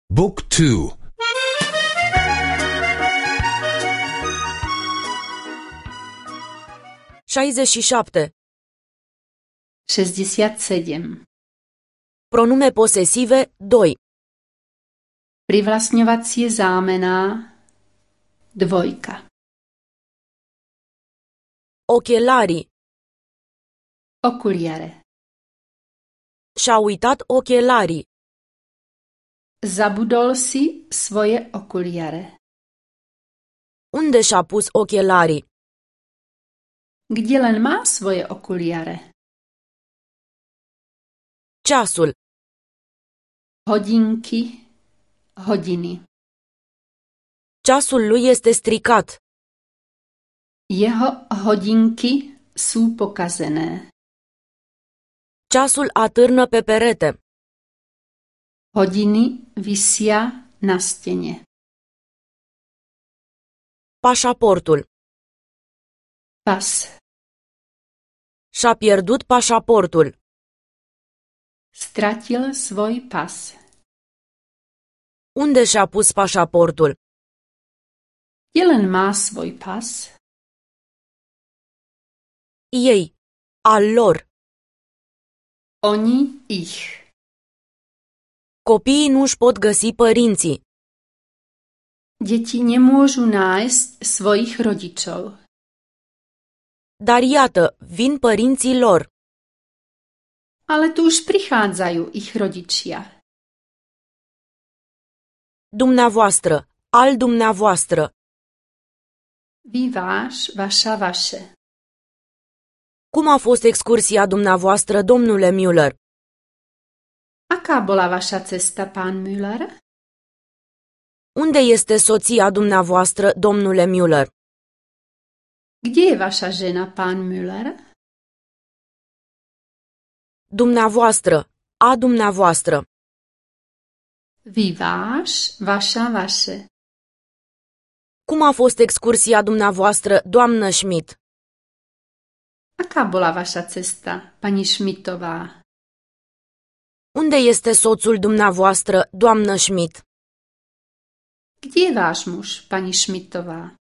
Book 2. 67. 67. Pronume posesive 2. Privlastňovací zámená 2. Ochelarii. Okuliare. Și-a uitat ochelarii. Zabudol si svoje okuliare. Unde și-a pus ochelarii? Kde len má svoje okuliare? Ceasul. Hodinky, hodiny. Ceasul lui este stricat. Jeho hodinky sú pokazené. Ceasul atârnă pe perete. Hodiny visia na stene. Pașaportul. Pas. Și-a pierdut pașaportul. Stratil svoj pas. Unde și-a pus pașaportul? Kde len má svoj pas? Ei. Al lor. Oni ich. Copiii nu-și pot găsi părinții. Deti nemôžu nájsť svojich rodičov. Dar iată, vin părinții lor. Ale tu už prichádzajú ich rodičia. Dumneavoastră. Al dumneavoastră. Vy váš, vaša, vaše. Cum a fost excursia dumneavoastră, domnule Müller? Aká bola vaša cesta, pán Müller? Unde este soția dumneavoastră, domnule Müller? Kde je vaša žena, pán Müller? Dumneavoastră. A dumneavoastră. Vy váš, vaša, vaše. Cum a fost excursia dumneavoastră, doamnă Schmidt? Aká bola vaša cesta, pani Schmidtová? Unde este soțul dumneavoastră, doamnă Schmidt? Kde je váš muž, pani Schmidtová?